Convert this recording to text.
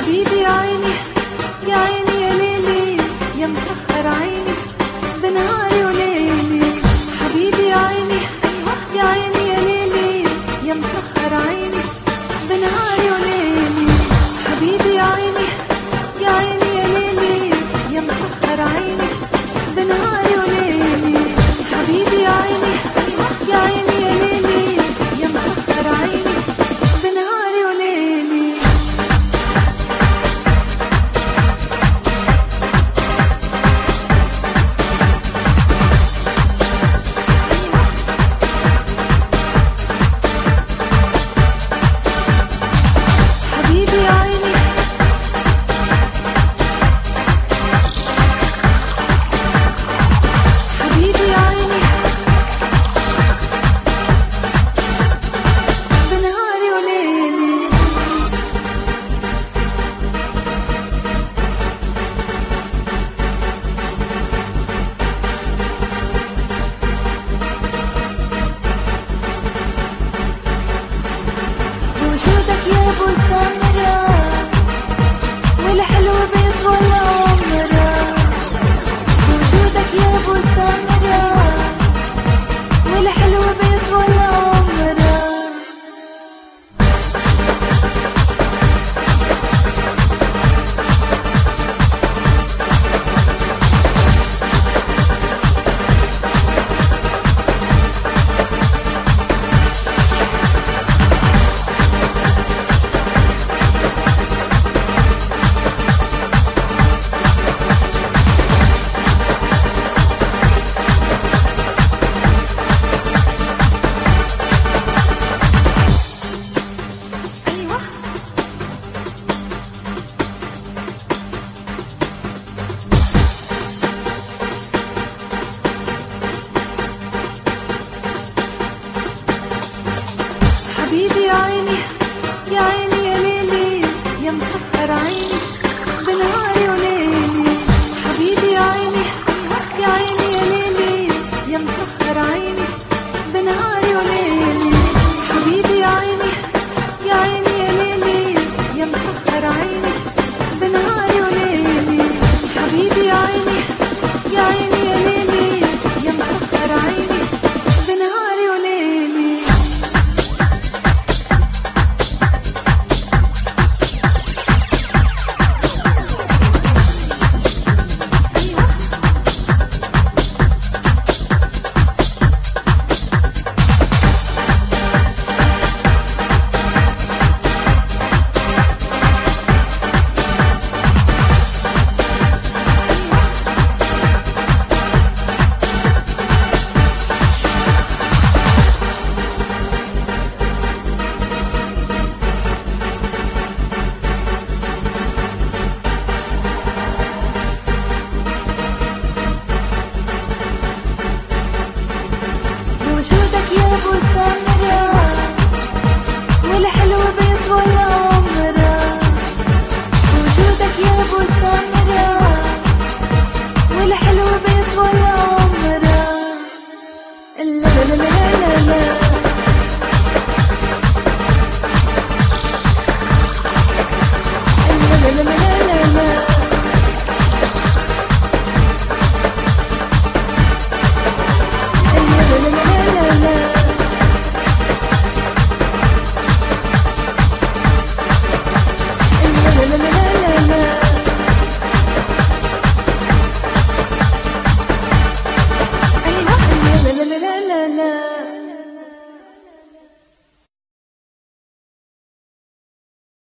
حبيبي يا عيني يا عيني يا ليلي يا مسهر عيني بنهاري وليلي. حبيبي يا عيني يا عيني يا ليلي يا مسهر عيني بنهاري وليلي. حبيبي يا عيني يا عيني يا ليلي يا مسهر عيني بنهاري وليلي. حبيبي يا عيني يا عيني يا ليلي يا مسهر عيني بنهاري وليلي. حبيبي يا عيني حبيبي يا عيني بنهاري وليلي. بوجودك يا ابو السمرة والحلو بيطول عمره. بوجودك يا ابو السمرة والحلو بيطول عمره. ايوه حبيبي يا عيني يا عيني يا ليلي يا مسهر عيني بنهاري وليلي. حبيبي يا عيني يا عيني يا ليلي يا مسهر عيني بنهاري وليلي. حبيبي يا عيني يا عيني يا ليلي يا مسهر عيني